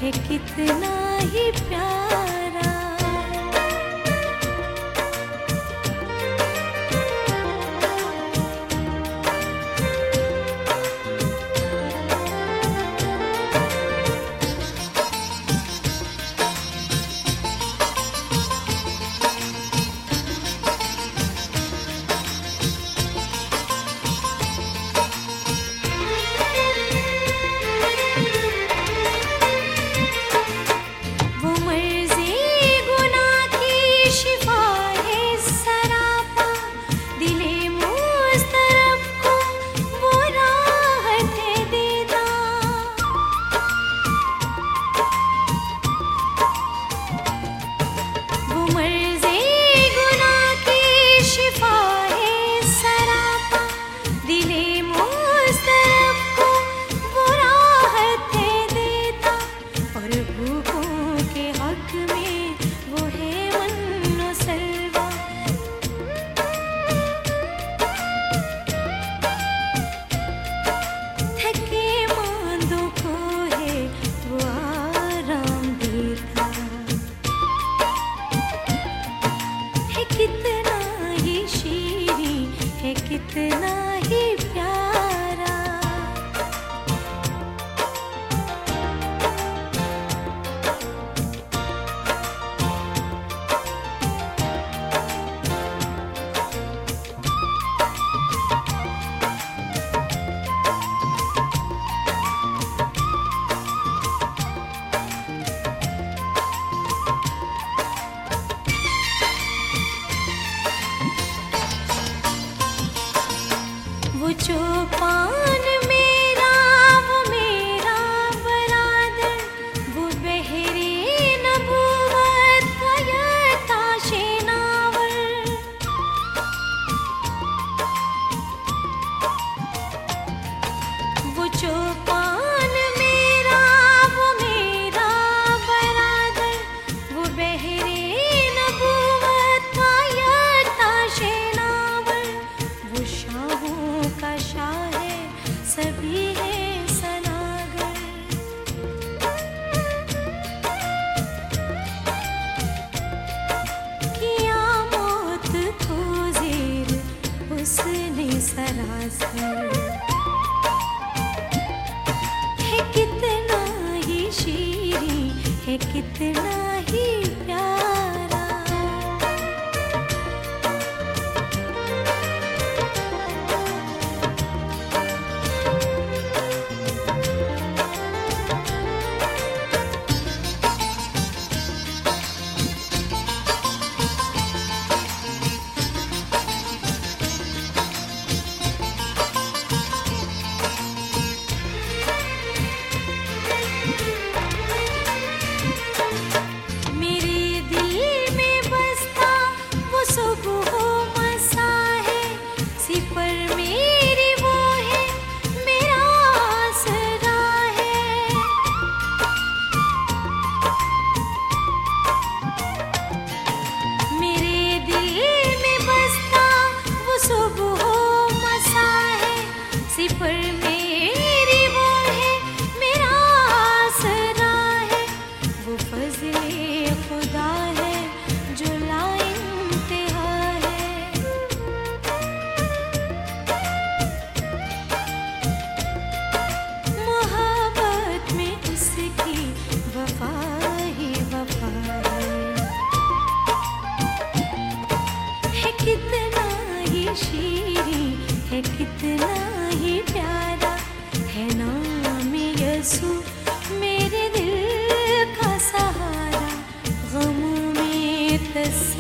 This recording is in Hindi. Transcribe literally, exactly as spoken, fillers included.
है कितना ही प्यारा। कितना ही प्यारा। वो चौपान मेरा, वो मेरा बरादर, वो बहरे नबूवत का ये ताशे नावर। वो चौपान मेरा, वो मेरा बरादर, वो बहरे नबूवत का ये ताशे नावर। वो शाहों का शाह है, सभी है सनागर। किया मौत को ज़ेर उसने सरासर। है कितना ही शीरीं, है कितना ही प्यारा। शीरीं है कितना ही प्यारा। है नाम यसू मेरे दिल का सहारा, गमों में तस